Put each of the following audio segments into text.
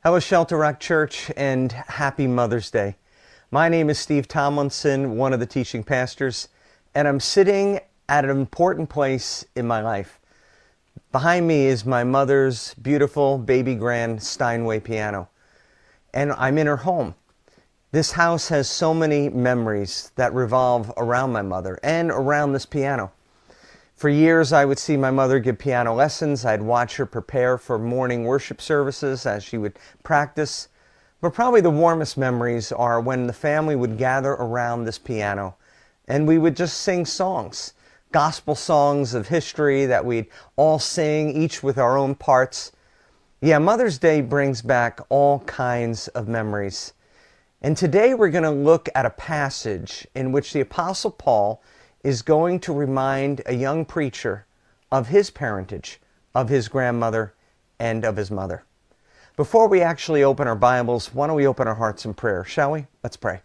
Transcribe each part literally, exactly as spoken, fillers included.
Hello, Shelter Rock Church, and happy Mother's Day. My name is Steve Tomlinson, one of the teaching pastors, and I'm sitting at an important place in my life. Behind me is my mother's beautiful baby grand Steinway piano, and I'm in her home. This house has so many memories that revolve around my mother and around this piano. For years, I would see my mother give piano lessons. I'd watch her prepare for morning worship services as she would practice. But probably the warmest memories are when the family would gather around this piano and we would just sing songs, gospel songs of history that we'd all sing, each with our own parts. Yeah, Mother's Day brings back all kinds of memories. And today we're going to look at a passage in which the Apostle Paul is going to remind a young preacher of his parentage, of his grandmother, and of his mother. Before we actually open our Bibles, why don't we open our hearts in prayer, shall we? Let's pray.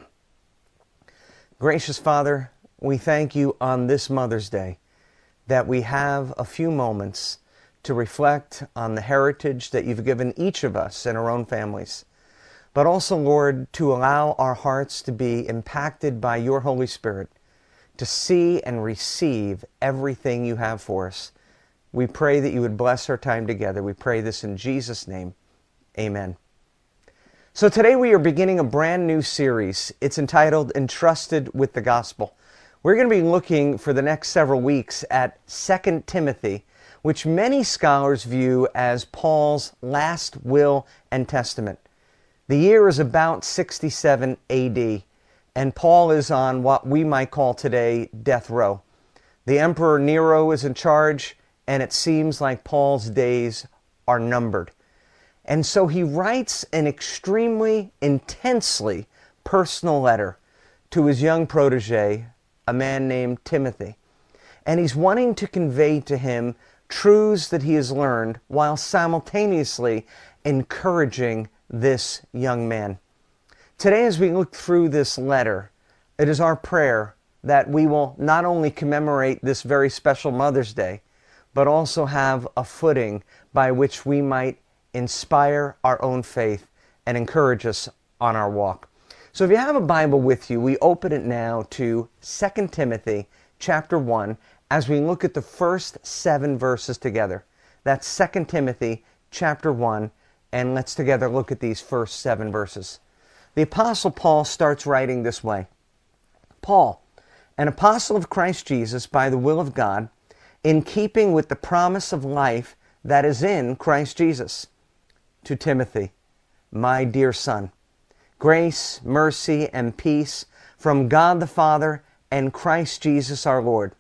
Gracious Father, we thank you on this Mother's Day that we have a few moments to reflect on the heritage that you've given each of us in our own families, but also, Lord, to allow our hearts to be impacted by your Holy Spirit, to see and receive everything you have for us. We pray that you would bless our time together. We pray this in Jesus' name. Amen. So today we are beginning a brand new series. It's entitled Entrusted with the Gospel. We're going to be looking for the next several weeks at Second Timothy, which many scholars view as Paul's last will and testament. The year is about sixty-seven A D, and Paul is on what we might call today death row. The Emperor Nero is in charge, and it seems like Paul's days are numbered. And so he writes an extremely, intensely personal letter to his young protege, a man named Timothy. And he's wanting to convey to him truths that he has learned while simultaneously encouraging this young man. Today, as we look through this letter, it is our prayer that we will not only commemorate this very special Mother's Day, but also have a footing by which we might inspire our own faith and encourage us on our walk. So if you have a Bible with you, we open it now to Second Timothy chapter one as we look at the first seven verses together. That's Second Timothy chapter one, and let's together look at these first seven verses. The Apostle Paul starts writing this way. Paul, an apostle of Christ Jesus by the will of God, in keeping with the promise of life that is in Christ Jesus. To Timothy, my dear son, grace, mercy, and peace from God the Father and Christ Jesus our Lord.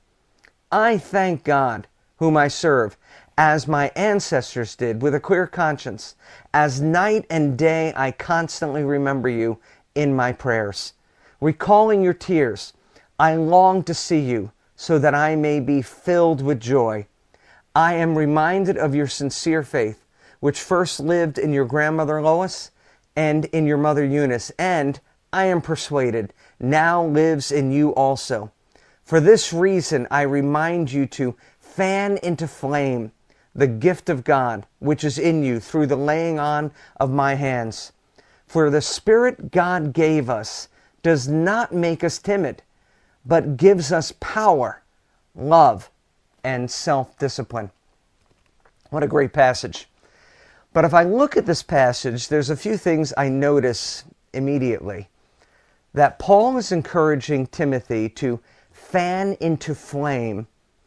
I thank God, whom I serve, as my ancestors did, with a clear conscience. As night and day I constantly remember you in my prayers. Recalling your tears, I long to see you so that I may be filled with joy. I am reminded of your sincere faith, which first lived in your grandmother Lois and in your mother Eunice, and, I am persuaded, now lives in you also. For this reason I remind you to fan into flame the gift of God, which is in you through the laying on of my hands. For the Spirit God gave us does not make us timid, but gives us power, love, and self-discipline. What a great passage. But if I look at this passage, there's a few things I notice immediately. That Paul is encouraging Timothy to fan into flame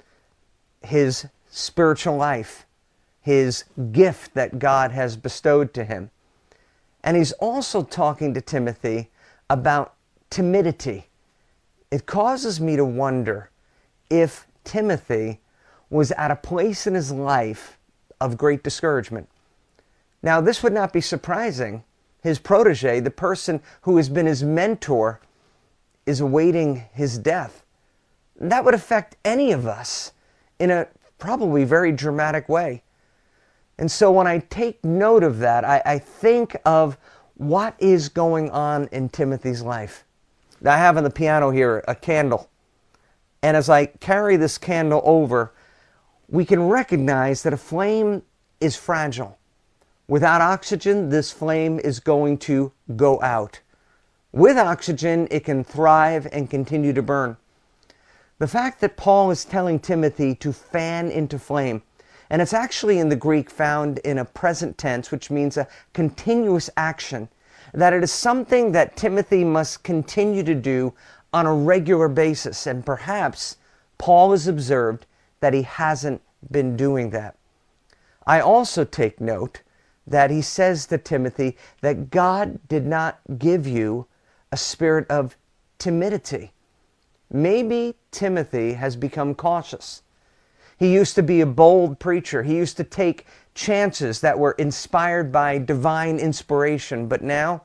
his spiritual life, his gift that God has bestowed to him. And he's also talking to Timothy about timidity. It causes me to wonder if Timothy was at a place in his life of great discouragement. Now, this would not be surprising. His protege, the person who has been his mentor, is awaiting his death. That would affect any of us in a probably very dramatic way. And so when I take note of that, I, I think of what is going on in Timothy's life. Now, I have on the piano here a candle. And as I carry this candle over, we can recognize that a flame is fragile. Without oxygen, this flame is going to go out. With oxygen, it can thrive and continue to burn. The fact that Paul is telling Timothy to fan into flame, and it's actually in the Greek found in a present tense, which means a continuous action, that it is something that Timothy must continue to do on a regular basis. And perhaps Paul has observed that he hasn't been doing that. I also take note that he says to Timothy that God did not give you a spirit of timidity. Maybe Timothy has become cautious. He used to be a bold preacher. He used to take chances that were inspired by divine inspiration, but now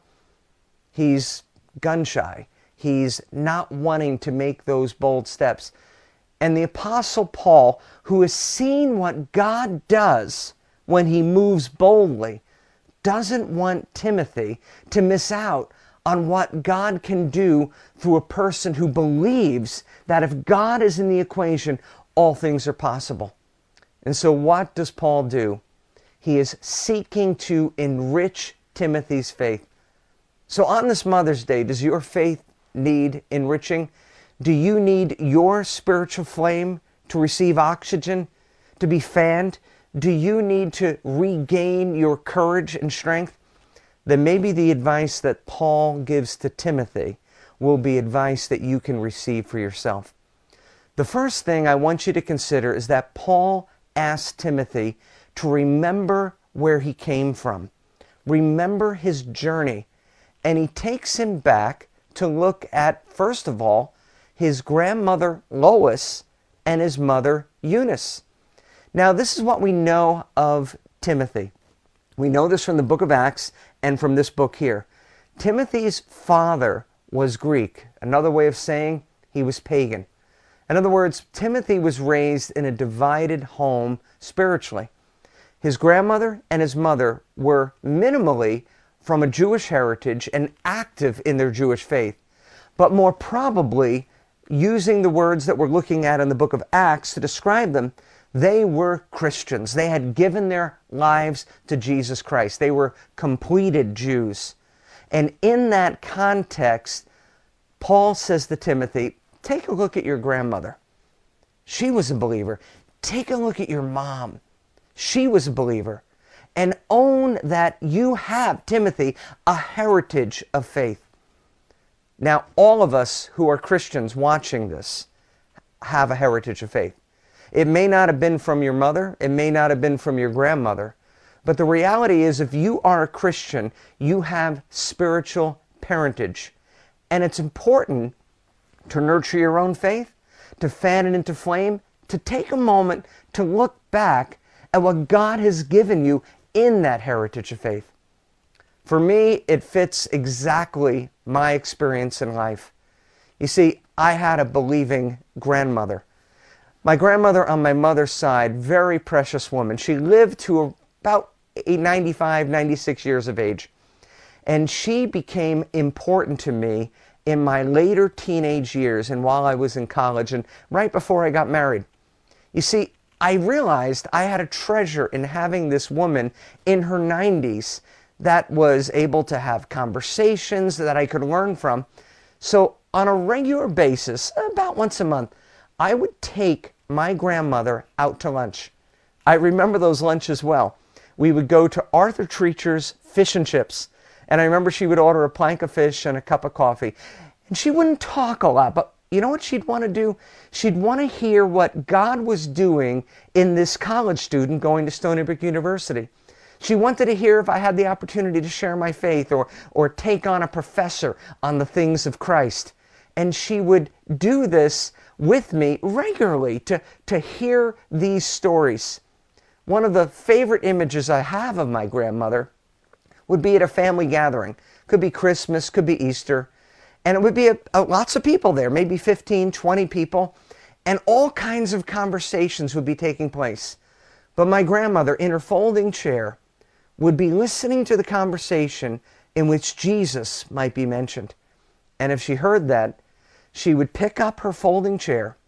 he's gun-shy. He's not wanting to make those bold steps. And the Apostle Paul, who has seen what God does when he moves boldly, doesn't want Timothy to miss out on what God can do through a person who believes that if God is in the equation, all things are possible. And so what does Paul do? He is seeking to enrich Timothy's faith. So on this Mother's Day, does your faith need enriching? Do you need your spiritual flame to receive oxygen, to be fanned? Do you need to regain your courage and strength? Then maybe the advice that Paul gives to Timothy will be advice that you can receive for yourself. The first thing I want you to consider is that Paul asked Timothy to remember where he came from. Remember his journey. And he takes him back to look at, first of all, his grandmother Lois and his mother Eunice. Now, this is what we know of Timothy. We know this from the book of Acts and from this book here. Timothy's father was Greek. Another way of saying he was pagan. In other words, Timothy was raised in a divided home spiritually. His grandmother and his mother were minimally from a Jewish heritage and active in their Jewish faith, but more probably, using the words that we're looking at in the book of Acts to describe them, they were Christians. They had given their lives to Jesus Christ. They were completed Jews. And in that context, Paul says to Timothy, take a look at your grandmother. She was a believer. Take a look at your mom. She was a believer. And own that you have, Timothy, a heritage of faith. Now, all of us who are Christians watching this have a heritage of faith. It may not have been from your mother. It may not have been from your grandmother. But the reality is, if you are a Christian, you have spiritual parentage. And it's important to nurture your own faith, to fan it into flame, to take a moment to look back at what God has given you in that heritage of faith. For me, it fits exactly my experience in life. You see, I had a believing grandmother. My grandmother on my mother's side, very precious woman. She lived to about ninety-five, ninety-six years of age. And she became important to me in my later teenage years and while I was in college and right before I got married. You see, I realized I had a treasure in having this woman in her nineties that was able to have conversations that I could learn from. So on a regular basis, about once a month, I would take my grandmother out to lunch. I remember those lunches well. We would go to Arthur Treacher's Fish and Chips. And I remember she would order a plank of fish and a cup of coffee. And she wouldn't talk a lot, but you know what she'd want to do? She'd want to hear what God was doing in this college student going to Stony Brook University. She wanted to hear if I had the opportunity to share my faith or, or take on a professor on the things of Christ. And she would do this with me regularly to, to hear these stories. One of the favorite images I have of my grandmother would be at a family gathering. Could be Christmas, could be Easter. And it would be a, a, lots of people there, maybe fifteen, twenty people. And all kinds of conversations would be taking place. But my grandmother, in her folding chair, would be listening to the conversation in which Jesus might be mentioned. And if she heard that, she would pick up her folding chair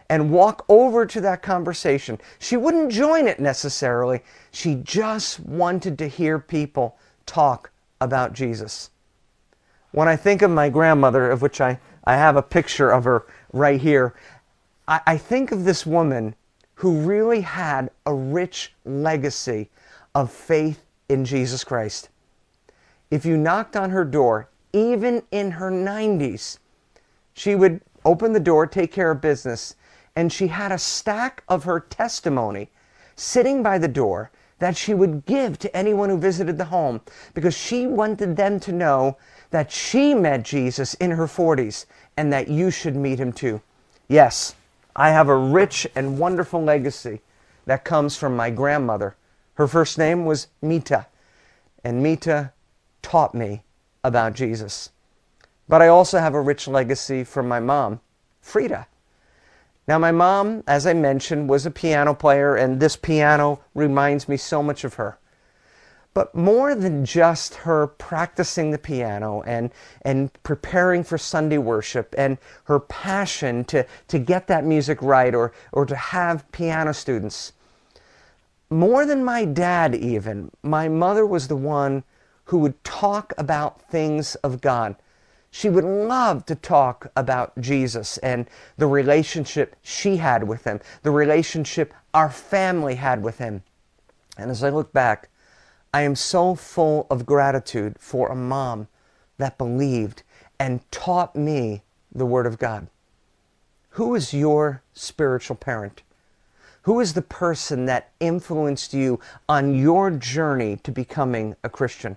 and walk over to that conversation. She wouldn't join it necessarily. She just wanted to hear people talk about Jesus. When I think of my grandmother, of which I, I have a picture of her right here, I, I think of this woman who really had a rich legacy of faith in Jesus Christ. If you knocked on her door, even in her nineties, she would open the door, take care of business, and she had a stack of her testimony sitting by the door that she would give to anyone who visited the home, because she wanted them to know that she met Jesus in her forties and that you should meet him too. Yes, I have a rich and wonderful legacy that comes from my grandmother. Her first name was Mita, and Mita taught me about Jesus. But I also have a rich legacy from my mom, Frida. Now, my mom, as I mentioned, was a piano player, and this piano reminds me so much of her. But more than just her practicing the piano and, and preparing for Sunday worship and her passion to, to get that music right, or, or to have piano students, more than my dad even, my mother was the one who would talk about things of God. She would love to talk about Jesus and the relationship she had with him, the relationship our family had with him. And as I look back, I am so full of gratitude for a mom that believed and taught me the Word of God. Who is your spiritual parent? Who is the person that influenced you on your journey to becoming a Christian?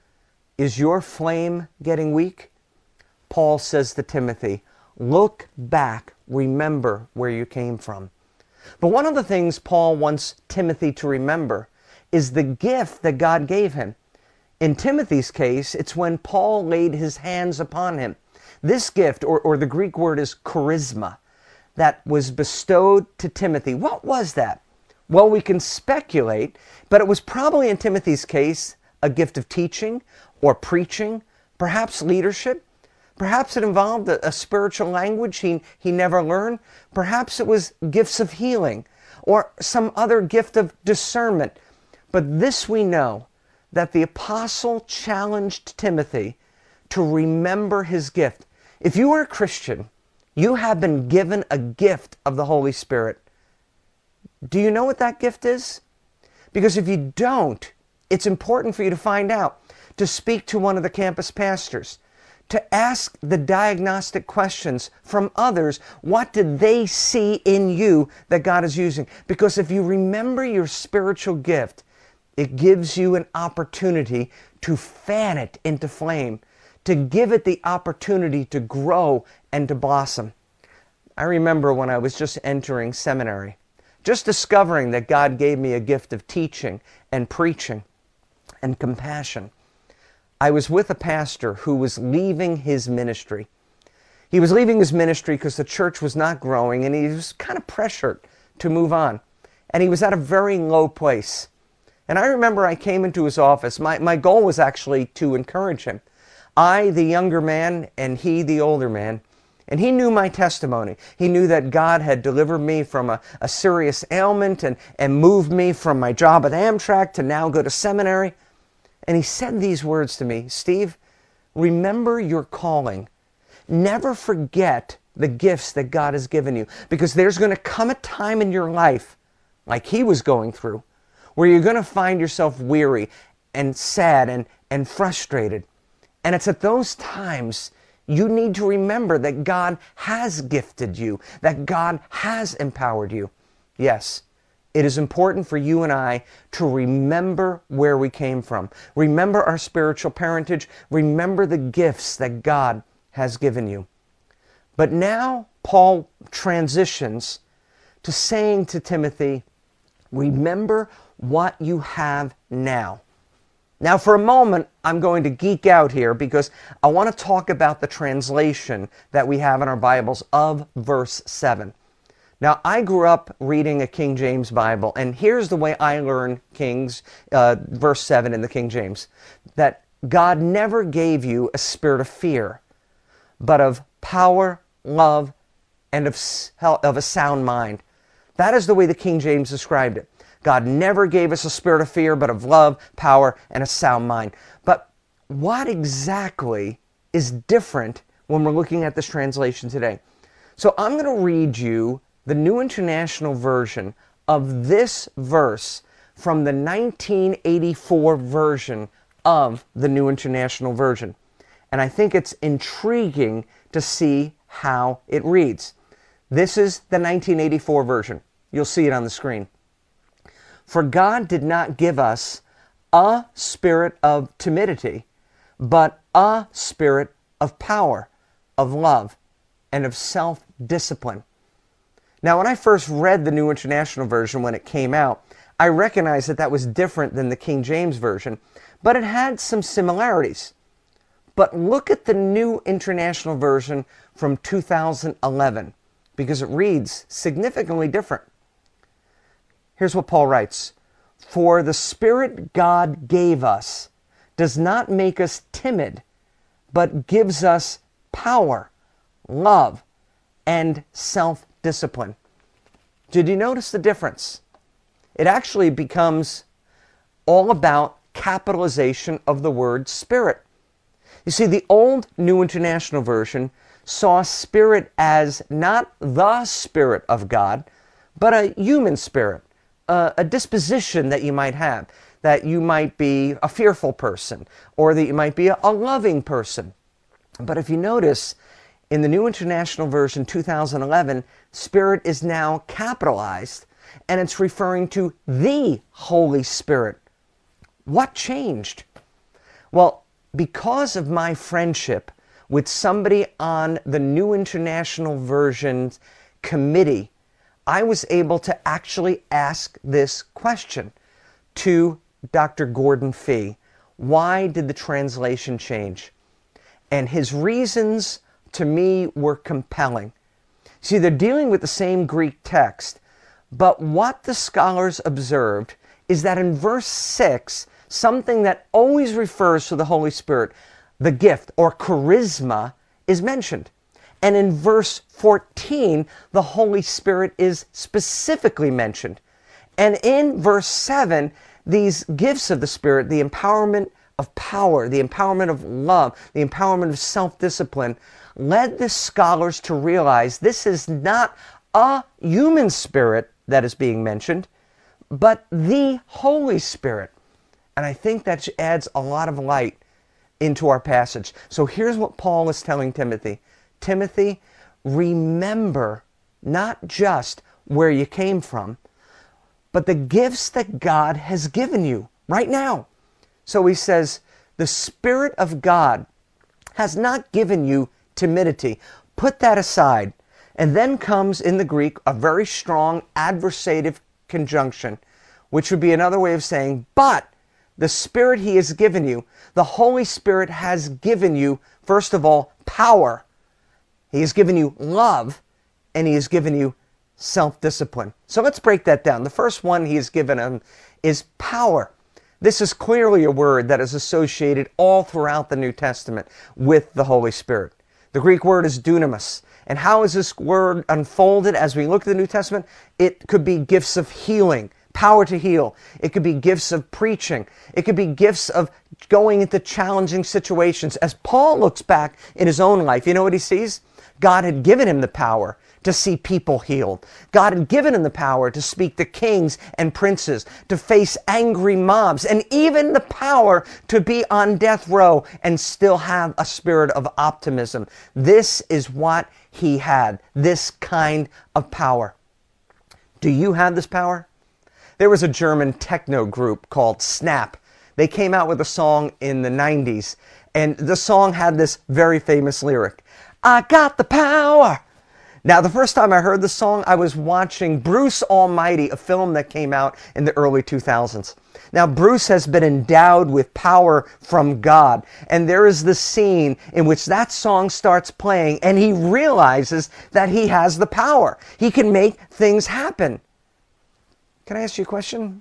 Is your flame getting weak? Paul says to Timothy, look back, remember where you came from. But one of the things Paul wants Timothy to remember is the gift that God gave him. In Timothy's case, it's when Paul laid his hands upon him. This gift, or, or the Greek word is charisma, that was bestowed to Timothy. What was that? Well, we can speculate, but it was probably in Timothy's case a gift of teaching or preaching, perhaps leadership. Perhaps it involved a, a spiritual language he, he never learned. Perhaps it was gifts of healing or some other gift of discernment. But this we know, that the apostle challenged Timothy to remember his gift. If you are a Christian, you have been given a gift of the Holy Spirit. Do you know what that gift is? Because if you don't, it's important for you to find out, to speak to one of the campus pastors, to ask the diagnostic questions from others. What did they see in you that God is using? Because if you remember your spiritual gift, it gives you an opportunity to fan it into flame, to give it the opportunity to grow and to blossom. I remember when I was just entering seminary, just discovering that God gave me a gift of teaching and preaching and compassion. I was with a pastor who was leaving his ministry. He was leaving his ministry because the church was not growing, and he was kind of pressured to move on. And he was at a very low place. And I remember I came into his office. My, my goal was actually to encourage him. I, the younger man, and he, the older man. And he knew my testimony. He knew that God had delivered me from a, a serious ailment and, and moved me from my job at Amtrak to now go to seminary. And he said these words to me, Steve, remember your calling. Never forget the gifts that God has given you, because there's going to come a time in your life, like he was going through, where you're going to find yourself weary and sad and, and frustrated. And it's at those times you need to remember that God has gifted you, that God has empowered you. Yes, it is important for you and I to remember where we came from. Remember our spiritual parentage. Remember the gifts that God has given you. But now Paul transitions to saying to Timothy, remember what you have now. Now, for a moment, I'm going to geek out here because I want to talk about the translation that we have in our Bibles of verse seven. Now, I grew up reading a King James Bible, and here's the way I learned King's uh, verse seven in the King James, that God never gave you a spirit of fear, but of power, love, and of, of a sound mind. That is the way the King James described it. God never gave us a spirit of fear, but of love, power, and a sound mind. But what exactly is different when we're looking at this translation today? So I'm going to read you the New International Version of this verse from the nineteen eighty-four version of the New International Version. And I think it's intriguing to see how it reads. This is the nineteen eighty-four version. You'll see it on the screen. For God did not give us a spirit of timidity, but a spirit of power, of love, and of self-discipline. Now, when I first read the New International Version when it came out, I recognized that that was different than the King James Version, but it had some similarities. But look at the New International Version from two thousand eleven, because it reads significantly different. Here's what Paul writes. For the Spirit God gave us does not make us timid, but gives us power, love, and self-discipline. Did you notice the difference? It actually becomes all about capitalization of the word Spirit. You see, the old New International Version saw Spirit as not the Spirit of God, but a human spirit, a, a disposition that you might have, that you might be a fearful person, or that you might be a, a loving person. But if you notice, in the New International Version two thousand eleven, Spirit is now capitalized, and it's referring to the Holy Spirit. What changed? Well, because of my friendship with somebody on the New International Version's committee, I was able to actually ask this question to Doctor Gordon Fee. Why did the translation change? And his reasons to me were compelling. See, they're dealing with the same Greek text, but what the scholars observed is that in verse six, something that always refers to the Holy Spirit, the gift or charisma, is mentioned. And in verse fourteen, the Holy Spirit is specifically mentioned. And in verse seven, these gifts of the Spirit, the empowerment of power, the empowerment of love, the empowerment of self-discipline, led the scholars to realize this is not a human spirit that is being mentioned, but the Holy Spirit. And I think that adds a lot of light into our passage. So here's what Paul is telling Timothy. Timothy, remember not just where you came from, but the gifts that God has given you right now. So he says, the Spirit of God has not given you timidity. Put that aside. And then comes in the Greek a very strong adversative conjunction, which would be another way of saying, but the Spirit he has given you, the Holy Spirit has given you, first of all, power. He has given you love, and he has given you self-discipline. So let's break that down. The first one he has given him is power. This is clearly a word that is associated all throughout the New Testament with the Holy Spirit. The Greek word is dunamis. And how is this word unfolded as we look at the New Testament? It could be gifts of healing, power to heal. It could be gifts of preaching. It could be gifts of going into challenging situations. As Paul looks back in his own life, you know what he sees? God had given him the power to see people healed. God had given him the power to speak to kings and princes, to face angry mobs, and even the power to be on death row and still have a spirit of optimism. This is what he had, this kind of power. Do you have this power? There was a German techno group called Snap. They came out with a song in the nineties, and the song had this very famous lyric, I got the power. Now, the first time I heard the song, I was watching Bruce Almighty, a film that came out in the early two thousands. Now, Bruce has been endowed with power from God, and there is this scene in which that song starts playing, and he realizes that he has the power. He can make things happen. Can I ask you a question?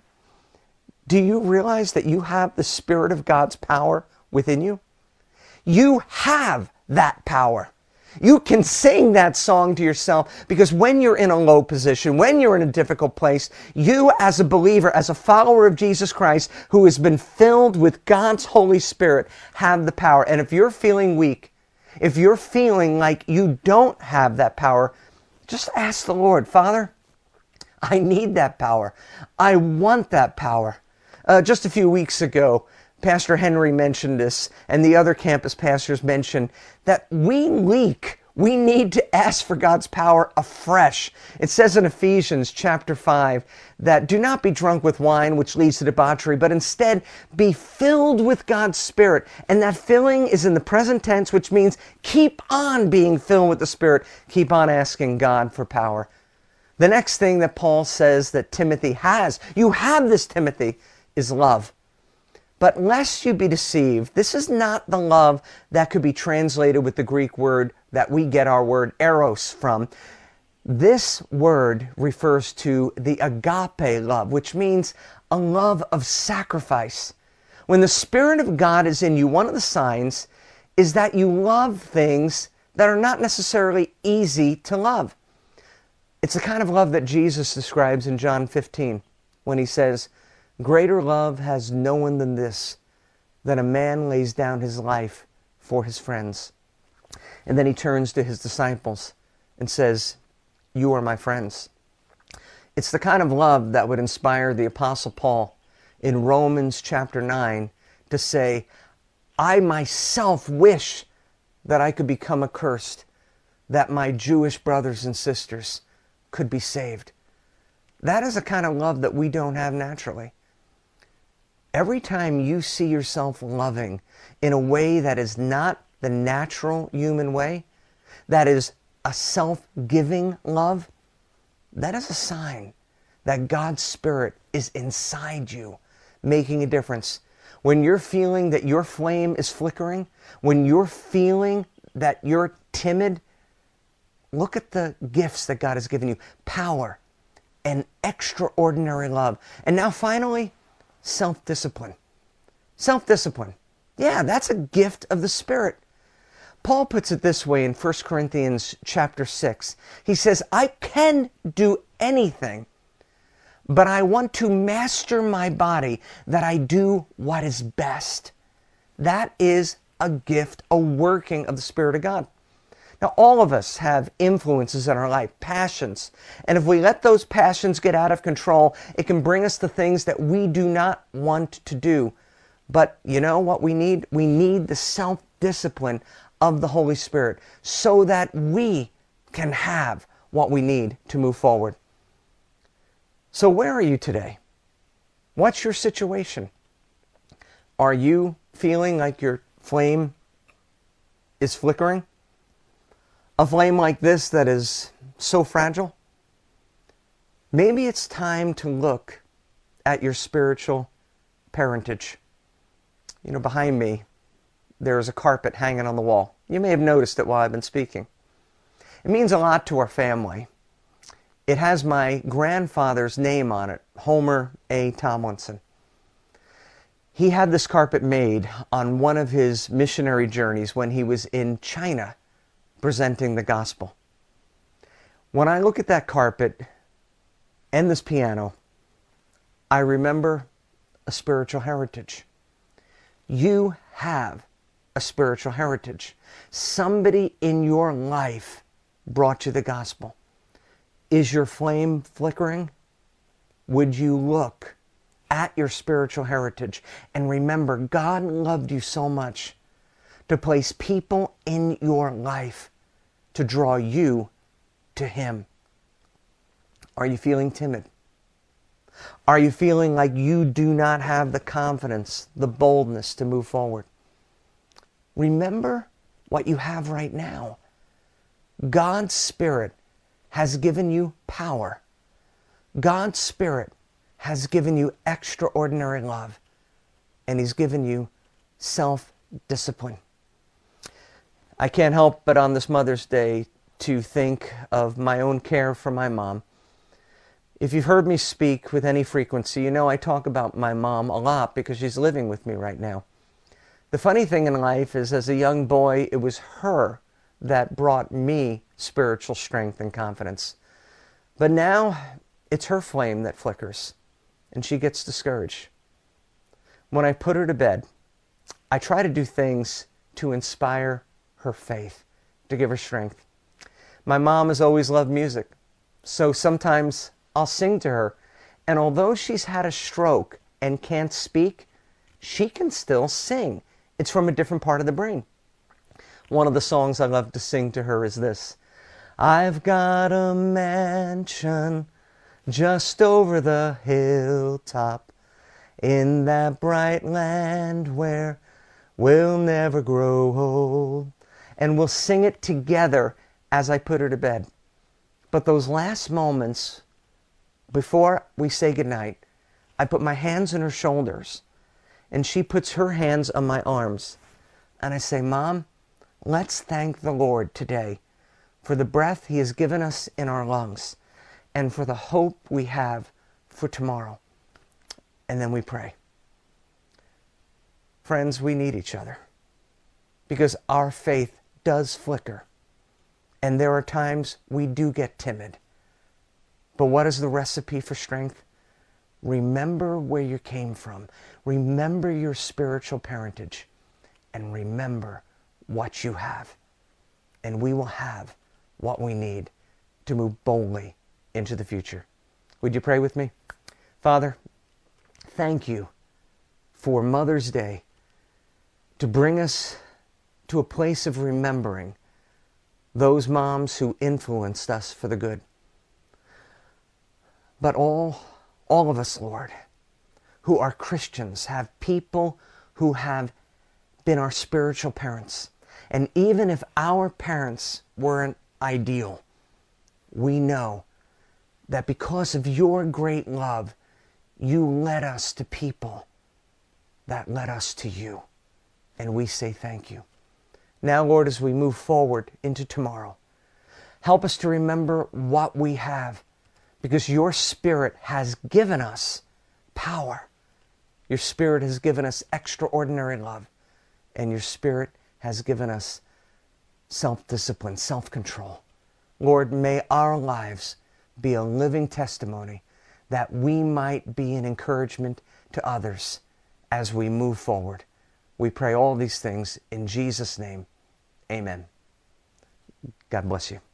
Do you realize that you have the Spirit of God's power within you? You have that power. You can sing that song to yourself, because when you're in a low position, when you're in a difficult place, you as a believer, as a follower of Jesus Christ, who has been filled with God's Holy Spirit, have the power. And if you're feeling weak, if you're feeling like you don't have that power, just ask the Lord, Father, I need that power. I want that power. Uh, just a few weeks ago, Pastor Henry mentioned this, and the other campus pastors mentioned that we leak. We need to ask for God's power afresh. It says in Ephesians chapter five that do not be drunk with wine, which leads to debauchery, but instead be filled with God's Spirit. And that filling is in the present tense, which means keep on being filled with the Spirit. Keep on asking God for power. The next thing that Paul says that Timothy has, you have this, Timothy, is love. But lest you be deceived, this is not the love that could be translated with the Greek word that we get our word eros from. This word refers to the agape love, which means a love of sacrifice. When the Spirit of God is in you, one of the signs is that you love things that are not necessarily easy to love. It's the kind of love that Jesus describes in John fifteen when he says, "Greater love has no one than this, that a man lays down his life for his friends." And then he turns to his disciples and says, "You are my friends." It's the kind of love that would inspire the Apostle Paul in Romans chapter nine to say, "I myself wish that I could become accursed, that my Jewish brothers and sisters could be saved." That is a kind of love that we don't have naturally. Every time you see yourself loving in a way that is not the natural human way, that is a self-giving love, that is a sign that God's Spirit is inside you, making a difference. When you're feeling that your flame is flickering, when you're feeling that you're timid, look at the gifts that God has given you. Power and extraordinary love. And now finally, self-discipline. Self-discipline. Yeah, that's a gift of the Spirit. Paul puts it this way in First Corinthians chapter six. He says, "I can do anything, but I want to master my body that I do what is best." That is a gift, a working of the Spirit of God. Now, all of us have influences in our life, passions. And if we let those passions get out of control, it can bring us to things that we do not want to do. But you know what we need? We need the self-discipline of the Holy Spirit so that we can have what we need to move forward. So where are you today? What's your situation? Are you feeling like your flame is flickering? A flame like this that is so fragile? Maybe it's time to look at your spiritual parentage. You know, behind me, there is a carpet hanging on the wall. You may have noticed it while I've been speaking. It means a lot to our family. It has my grandfather's name on it, Homer A. Tomlinson. He had this carpet made on one of his missionary journeys when he was in China presenting the gospel. When I look at that carpet and this piano, I remember a spiritual heritage. You have a spiritual heritage. Somebody in your life brought you the gospel. Is your flame flickering? Would you look at your spiritual heritage and remember God loved you so much to place people in your life to draw you to Him? Are you feeling timid? Are you feeling like you do not have the confidence, the boldness to move forward? Remember what you have right now. God's Spirit has given you power. God's Spirit has given you extraordinary love. And He's given you self-discipline. I can't help but on this Mother's Day to think of my own care for my mom. If you've heard me speak with any frequency, you know I talk about my mom a lot because she's living with me right now. The funny thing in life is, as a young boy, it was her that brought me spiritual strength and confidence. But now it's her flame that flickers, and she gets discouraged. When I put her to bed, I try to do things to inspire her faith, to give her strength. My mom has always loved music, so sometimes I'll sing to her, and although she's had a stroke and can't speak, she can still sing. It's from a different part of the brain. One of the songs I love to sing to her is this: I've got a mansion just over the hilltop in that bright land where we'll never grow old. And we'll sing it together as I put her to bed. But those last moments before we say goodnight, I put my hands on her shoulders and she puts her hands on my arms. And I say, Mom, let's thank the Lord today for the breath He has given us in our lungs and for the hope we have for tomorrow. And then we pray. Friends, we need each other because our faith does flicker. And there are times we do get timid. But what is the recipe for strength? Remember where you came from. Remember your spiritual parentage. And remember what you have. And we will have what we need to move boldly into the future. Would you pray with me? Father, thank you for Mother's Day to bring us to a place of remembering those moms who influenced us for the good. But all, all of us, Lord, who are Christians, have people who have been our spiritual parents. And even if our parents weren't ideal, we know that because of your great love, you led us to people that led us to you. And we say thank you. Now, Lord, as we move forward into tomorrow, help us to remember what we have, because your Spirit has given us power. Your Spirit has given us extraordinary love, and your Spirit has given us self-discipline, self-control. Lord, may our lives be a living testimony that we might be an encouragement to others as we move forward. We pray all these things in Jesus' name. Amen. God bless you.